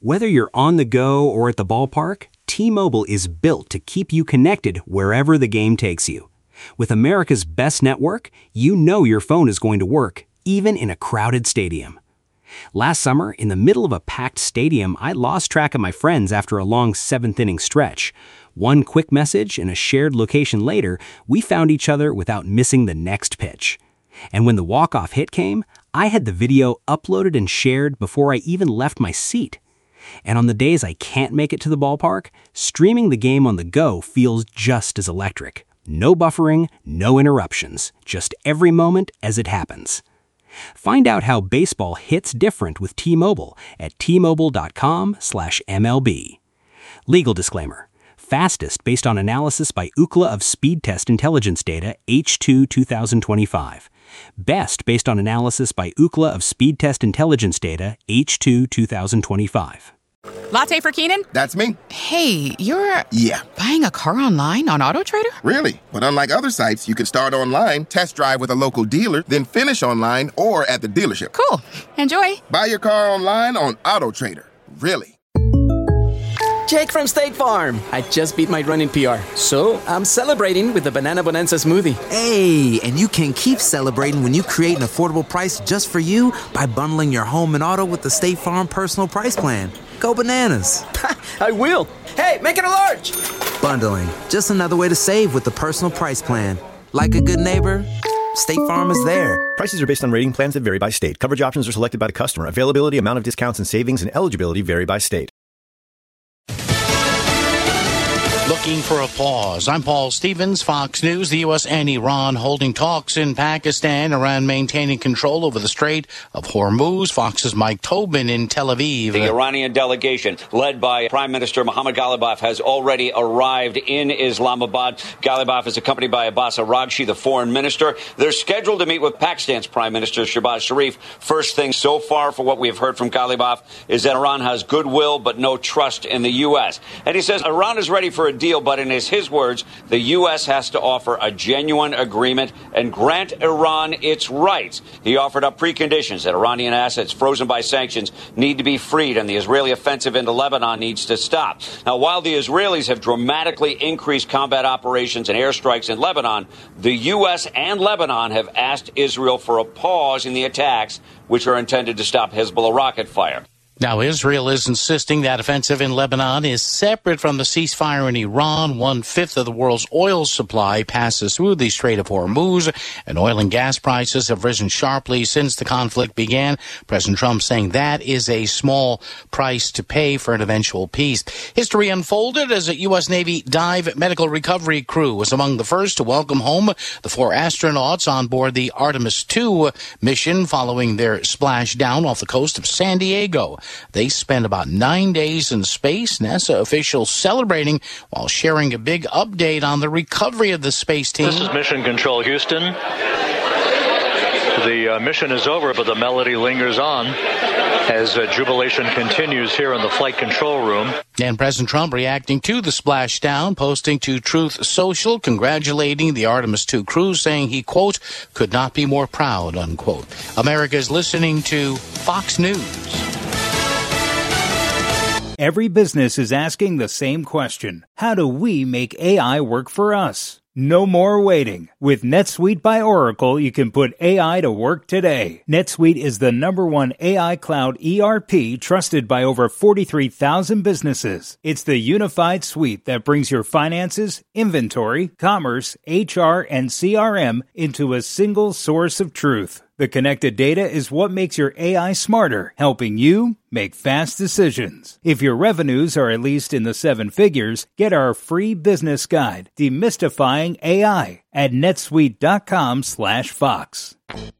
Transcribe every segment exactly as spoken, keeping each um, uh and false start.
Whether you're on the go or at the ballpark, T-Mobile is built to keep you connected wherever the game takes you. With America's best network, you know your phone is going to work, even in a crowded stadium. Last summer, in the middle of a packed stadium, I lost track of my friends after a long seventh-inning stretch. One quick message and a shared location later, we found each other without missing the next pitch. And when the walk-off hit came, I had the video uploaded and shared before I even left my seat. And on the days I can't make it to the ballpark, streaming the game on the go feels just as electric. No buffering, no interruptions, just every moment as it happens. Find out how baseball hits different with T-Mobile at T-Mobile.com slash MLB. Legal disclaimer. Fastest based on analysis by Ookla of Speed Test Intelligence Data H two twenty twenty-five. Best based on analysis by Ookla of Speed Test Intelligence Data H two twenty twenty-five. Latte for Keenan? That's me. Hey, you're... Yeah. Buying a car online on AutoTrader? Really? But unlike other sites, you can start online, test drive with a local dealer, then finish online or at the dealership. Cool. Enjoy. Buy your car online on AutoTrader. Really. Jake from State Farm. I just beat my running P R, so I'm celebrating with the Banana Bonanza smoothie. Hey, and you can keep celebrating when you create an affordable price just for you by bundling your home and auto with the State Farm Personal Price Plan. Go bananas. I will. Hey, make it a large. Bundling. Just another way to save with the Personal Price Plan. Like a good neighbor, State Farm is there. Prices are based on rating plans that vary by state. Coverage options are selected by the customer. Availability, amount of discounts and savings, and eligibility vary by state. Looking for a pause. I'm Paul Stevens, Fox News. The U S and Iran holding talks in Pakistan around maintaining control over the Strait of Hormuz. Fox's Mike Tobin in Tel Aviv. The Iranian delegation, led by Prime Minister Mohammad Ghalibaf, has already arrived in Islamabad. Ghalibaf is accompanied by Abbas Araghchi, the foreign minister. They're scheduled to meet with Pakistan's Prime Minister Shehbaz Sharif. First thing so far for what we have heard from Ghalibaf is that Iran has goodwill but no trust in the U S. And he says Iran is ready for a deal, but in his, his words, the U S has to offer a genuine agreement and grant Iran its rights. He offered up preconditions that Iranian assets frozen by sanctions need to be freed and the Israeli offensive into Lebanon needs to stop. Now, while the Israelis have dramatically increased combat operations and airstrikes in Lebanon, the U S and Lebanon have asked Israel for a pause in the attacks, which are intended to stop Hezbollah rocket fire. Now, Israel is insisting that offensive in Lebanon is separate from the ceasefire in Iran. One-fifth of the world's oil supply passes through the Strait of Hormuz, and oil and gas prices have risen sharply since the conflict began. President Trump saying that is a small price to pay for an eventual peace. History unfolded as a U S. Navy dive medical recovery crew was among the first to welcome home the four astronauts on board the Artemis two mission following their splashdown off the coast of San Diego. They spent about nine days in space, NASA officials celebrating while sharing a big update on the recovery of the space team. This is Mission Control, Houston. The uh, mission is over, but the melody lingers on as uh, jubilation continues here in the flight control room. And President Trump reacting to the splashdown, posting to Truth Social, congratulating the Artemis two crew, saying he, quote, could not be more proud, unquote. America is listening to Fox News. Every business is asking the same question. How do we make A I work for us? No more waiting. With NetSuite by Oracle, you can put A I to work today. NetSuite is the number one A I cloud E R P trusted by over forty-three thousand businesses. It's the unified suite that brings your finances, inventory, commerce, H R, and C R M into a single source of truth. The connected data is what makes your A I smarter, helping you make fast decisions. If your revenues are at least in the seven figures, get our free business guide, Demystifying A I, at netsuite.com slash Fox.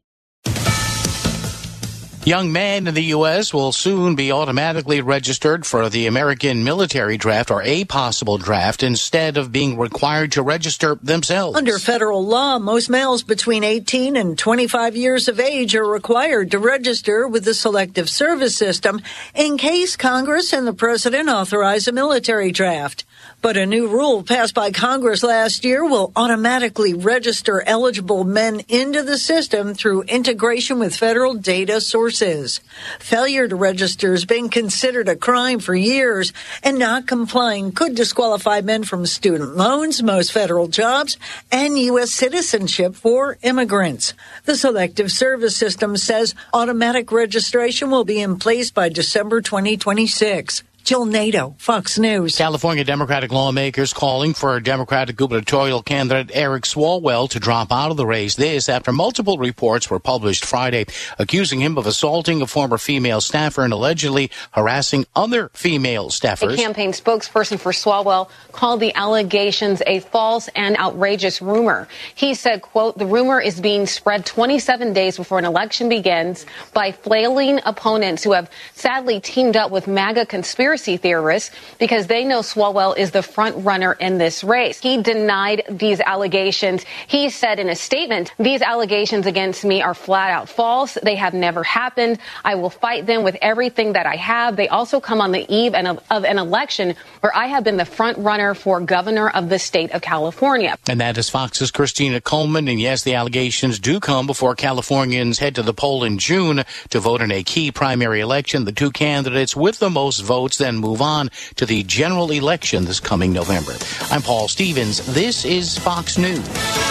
Young men in the U S will soon be automatically registered for the American military draft, or a possible draft, instead of being required to register themselves. Under federal law, most males between eighteen and twenty-five years of age are required to register with the Selective Service System in case Congress and the President authorize a military draft. But a new rule passed by Congress last year will automatically register eligible men into the system through integration with federal data sources. horses. Failure to register has been considered a crime for years, and not complying could disqualify men from student loans, most federal jobs, and U S citizenship for immigrants. The Selective Service System says automatic registration will be in place by December twenty twenty-six. Jill Nato, Fox News. California Democratic lawmakers calling for Democratic gubernatorial candidate Eric Swalwell to drop out of the race. This after multiple reports were published Friday accusing him of assaulting a former female staffer and allegedly harassing other female staffers. A campaign spokesperson for Swalwell called the allegations a false and outrageous rumor. He said, quote, the rumor is being spread twenty-seven days before an election begins by flailing opponents who have sadly teamed up with MAGA conspiracy theorists because they know Swalwell is the front runner in this race. He denied these allegations. He said in a statement, these allegations against me are flat out false. They have never happened. I will fight them with everything that I have. They also come on the eve of, of an election where I have been the front runner for governor of the state of California. And that is Fox's Christina Coleman. And yes, the allegations do come before Californians head to the poll in June to vote in a key primary election. The two candidates with the most votes then move on to the general election this coming November. I'm Paul Stevens. This is Fox News.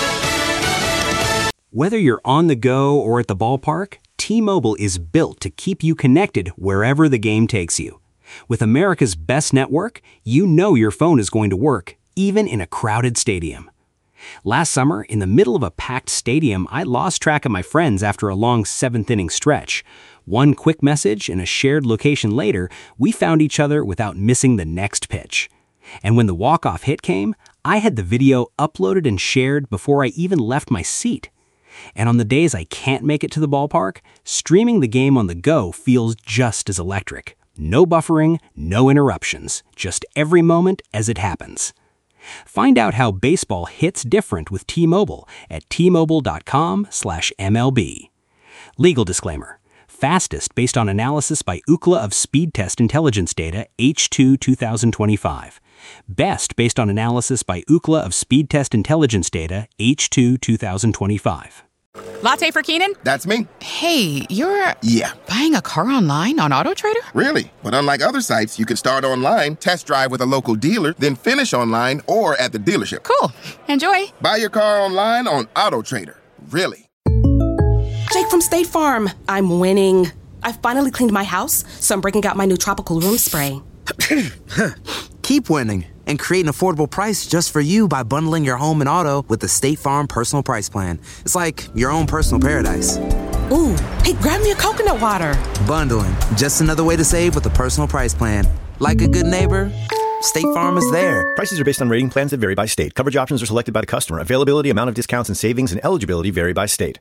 Whether you're on the go or at the ballpark, T-Mobile is built to keep you connected wherever the game takes you. With America's best network, you know your phone is going to work, even in a crowded stadium. Last summer, in the middle of a packed stadium, I lost track of my friends after a long seventh-inning stretch. One quick message and a shared location later, we found each other without missing the next pitch. And when the walk-off hit came, I had the video uploaded and shared before I even left my seat. And on the days I can't make it to the ballpark, streaming the game on the go feels just as electric. No buffering, no interruptions, just every moment as it happens. Find out how baseball hits different with T-Mobile at T-Mobile.com slash MLB. Legal disclaimer. Fastest based on analysis by Ookla of Speed Test Intelligence Data H two twenty twenty-five. Best based on analysis by Ookla of Speed Test Intelligence Data H two twenty twenty-five. Latte for Keenan? That's me. Hey, you're... Yeah. Buying a car online on AutoTrader? Really? But unlike other sites, you can start online, test drive with a local dealer, then finish online or at the dealership. Cool. Enjoy. Buy your car online on AutoTrader. Really. Jake from State Farm. I'm winning. I finally cleaned my house, so I'm breaking out my new tropical room spray. Keep winning and create an affordable price just for you by bundling your home and auto with the State Farm Personal Price Plan. It's like your own personal paradise. Ooh, hey, grab me a coconut water. Bundling, just another way to save with the Personal Price Plan. Like a good neighbor, State Farm is there. Prices are based on rating plans that vary by state. Coverage options are selected by the customer. Availability, amount of discounts and savings, and eligibility vary by state.